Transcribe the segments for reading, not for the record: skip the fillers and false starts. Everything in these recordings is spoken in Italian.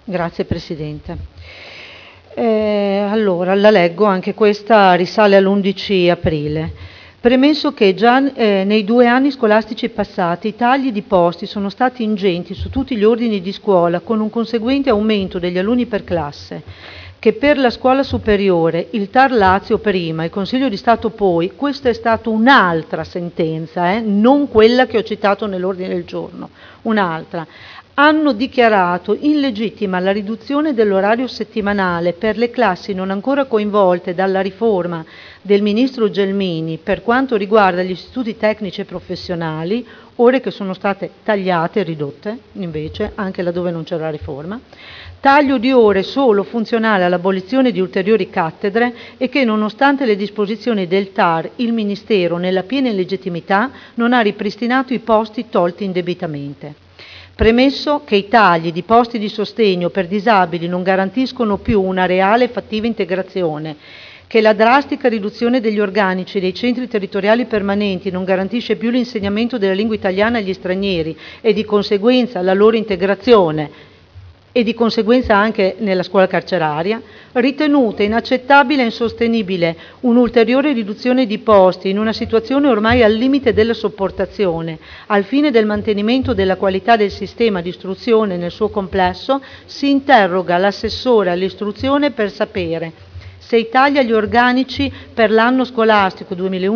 Grazie Presidente. Allora, la leggo, anche questa risale all'11 aprile. Premesso che già nei 2 anni scolastici passati i tagli di posti sono stati ingenti su tutti gli ordini di scuola, con un conseguente aumento degli alunni per classe, che per la scuola superiore, il TAR Lazio prima, il Consiglio di Stato poi, questa è stata un'altra sentenza, non quella che ho citato nell'ordine del giorno, un'altra, hanno dichiarato illegittima la riduzione dell'orario settimanale per le classi non ancora coinvolte dalla riforma del ministro Gelmini per quanto riguarda gli istituti tecnici e professionali, ore che sono state tagliate e ridotte, invece, anche laddove non c'era la riforma, taglio di ore solo funzionale all'abolizione di ulteriori cattedre e che, nonostante le disposizioni del TAR, il Ministero, nella piena illegittimità, non ha ripristinato i posti tolti indebitamente. Premesso che i tagli di posti di sostegno per disabili non garantiscono più una reale e fattiva integrazione, che la drastica riduzione degli organici dei centri territoriali permanenti non garantisce più l'insegnamento della lingua italiana agli stranieri e di conseguenza la loro integrazione e di conseguenza anche nella scuola carceraria, ritenuta inaccettabile e insostenibile un'ulteriore riduzione di posti in una situazione ormai al limite della sopportazione, al fine del mantenimento della qualità del sistema di istruzione nel suo complesso, si interroga l'assessore all'istruzione per sapere se i tagli agli organici per l'anno scolastico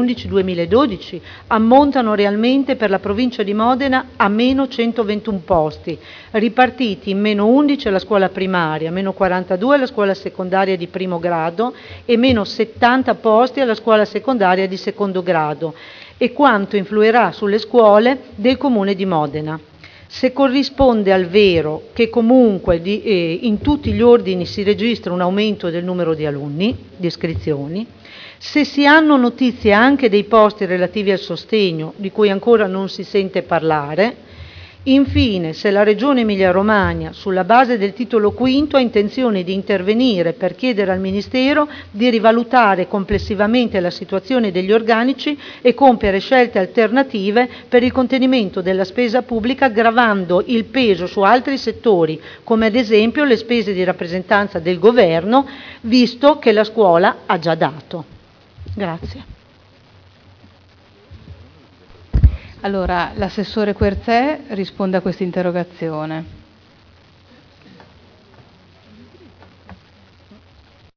2011-2012 ammontano realmente per la provincia di Modena a meno 121 posti, ripartiti in meno 11 alla scuola primaria, meno 42 alla scuola secondaria di primo grado e meno 70 posti alla scuola secondaria di secondo grado, e quanto influirà sulle scuole del Comune di Modena. Se corrisponde al vero che comunque in tutti gli ordini si registra un aumento del numero di alunni, di iscrizioni, se si hanno notizie anche dei posti relativi al sostegno, di cui ancora non si sente parlare. Infine, se la Regione Emilia-Romagna, sulla base del titolo V, ha intenzione di intervenire per chiedere al Ministero di rivalutare complessivamente la situazione degli organici e compiere scelte alternative per il contenimento della spesa pubblica, gravando il peso su altri settori, come ad esempio le spese di rappresentanza del governo, visto che la scuola ha già dato. Grazie. Allora, l'assessore Querzè risponde a questa interrogazione.